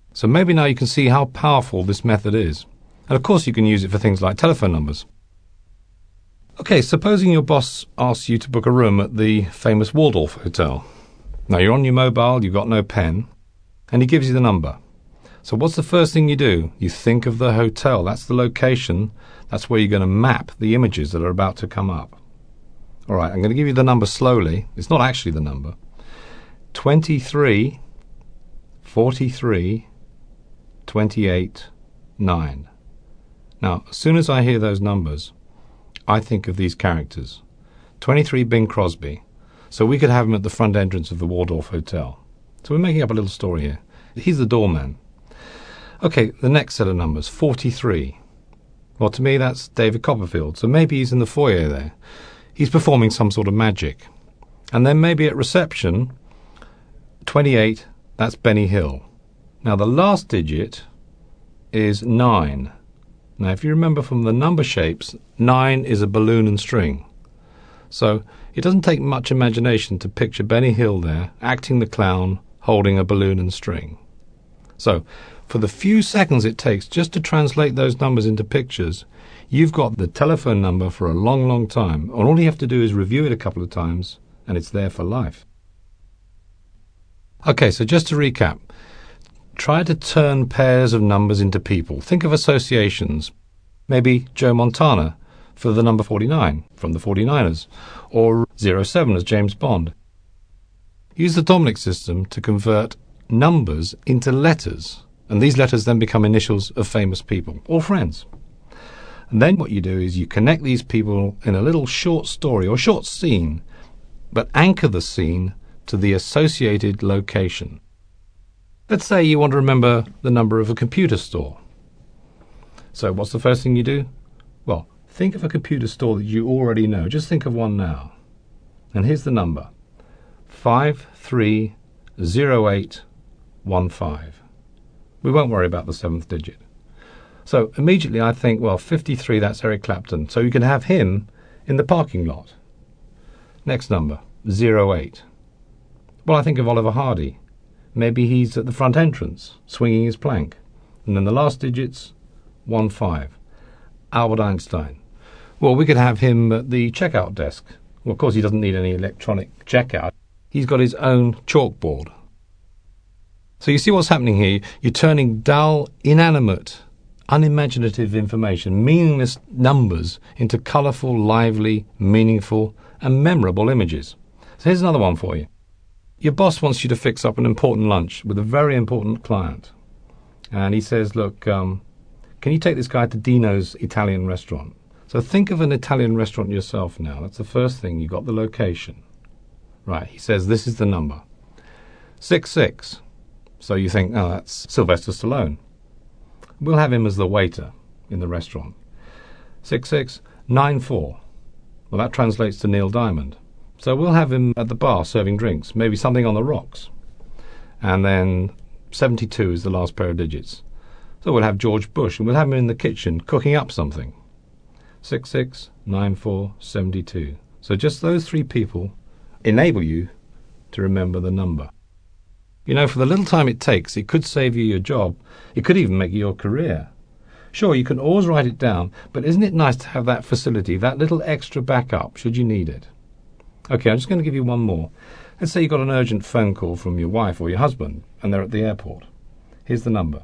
So maybe now you can see how powerful this method is. And of course you can use it for things like telephone numbers. Okay, supposing your boss asks you to book a room at the famous Waldorf Hotel. Now you're on your mobile, you've got no pen, and he gives you the number. So what's the first thing you do? You think of the hotel. That's the location. That's where you're going to map the images that are about to come up. All right, I'm going to give you the number slowly. It's not actually the number. 23, 43, 28, 9. Now, as soon as I hear those numbers, I think of these characters. 23, Bing Crosby. So we could have him at the front entrance of the Waldorf Hotel. So we're making up a little story here. He's the doorman. Okay, the next set of numbers, 43. Well, to me, that's David Copperfield. So maybe he's in the foyer there. He's performing some sort of magic. And then maybe at reception, 28, that's Benny Hill. Now, the last digit is 9. Now, if you remember from the number shapes, 9 is a balloon and string. So it doesn't take much imagination to picture Benny Hill there, acting the clown, holding a balloon and string. So, for the few seconds it takes just to translate those numbers into pictures, you've got the telephone number for a long, long time. And all you have to do is review it a couple of times, and it's there for life. Okay, so just to recap. Try to turn pairs of numbers into people. Think of associations. Maybe Joe Montana for the number 49 from the 49ers, or 07 as James Bond. Use the Dominic system to convert numbers into letters, and these letters then become initials of famous people or friends. And then what you do is you connect these people in a little short story or short scene, but anchor the scene to the associated location. Let's say you want to remember the number of a computer store. So what's the first thing you do? Well, think of a computer store that you already know. Just think of one now. And here's the number. 530815. We won't worry about the 7th digit. So immediately I think, well, 53, that's Eric Clapton. So you can have him in the parking lot. Next number, 08. Well, I think of Oliver Hardy. Maybe he's at the front entrance, swinging his plank. And then the last digits, 15. Albert Einstein. Well, we could have him at the checkout desk. Well, of course, he doesn't need any electronic checkout. He's got his own chalkboard. So you see what's happening here? You're turning dull, inanimate, unimaginative information, meaningless numbers, into colourful, lively, meaningful, and memorable images. So here's another one for you. Your boss wants you to fix up an important lunch with a very important client. And he says, look, can you take this guy to Dino's Italian restaurant? So think of an Italian restaurant yourself now. That's the first thing. You got the location. Right, he says this is the number. 66. So you think, oh, that's Sylvester Stallone. We'll have him as the waiter in the restaurant. 6694. Well, that translates to Neil Diamond. So we'll have him at the bar serving drinks, maybe something on the rocks. And then 72 is the last pair of digits. So we'll have George Bush, and we'll have him in the kitchen cooking up something. 669472. So just those three people enable you to remember the number. You know, for the little time it takes, it could save you your job. It could even make you your career. Sure, you can always write it down, but isn't it nice to have that facility, that little extra backup, should you need it? Okay, I'm just going to give you one more. Let's say you got an urgent phone call from your wife or your husband, and they're at the airport. Here's the number.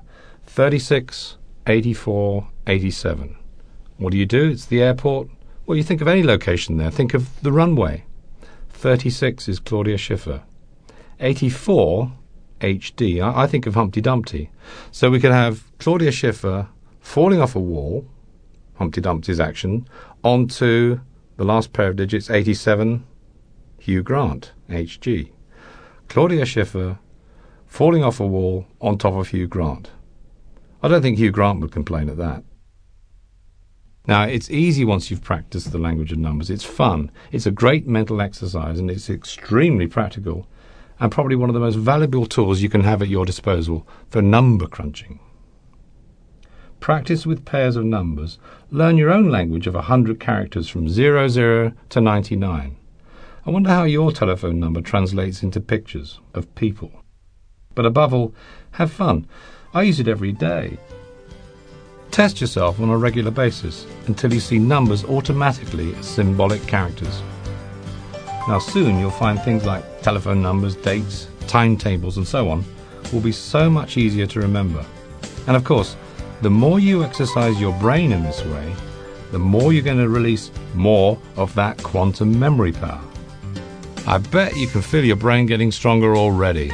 368487. What do? It's the airport. Well, you think of any location there. Think of the runway. 36 is Claudia Schiffer. 84, HD. I think of Humpty Dumpty. So we could have Claudia Schiffer falling off a wall, Humpty Dumpty's action, onto the last pair of digits, 87, Hugh Grant, HG. Claudia Schiffer falling off a wall on top of Hugh Grant. I don't think Hugh Grant would complain at that. Now, it's easy once you've practiced the language of numbers. It's fun. It's a great mental exercise, and it's extremely practical, and probably one of the most valuable tools you can have at your disposal for number crunching. Practice with pairs of numbers. Learn your own language of 100 characters from 00 to 99. I wonder how your telephone number translates into pictures of people. But above all, have fun. I use it every day. Test yourself on a regular basis until you see numbers automatically as symbolic characters. Now soon you'll find things like telephone numbers, dates, timetables and so on will be so much easier to remember. And of course, the more you exercise your brain in this way, the more you're going to release more of that quantum memory power. I bet you can feel your brain getting stronger already.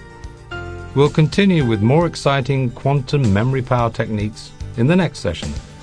We'll continue with more exciting quantum memory power techniques in the next session.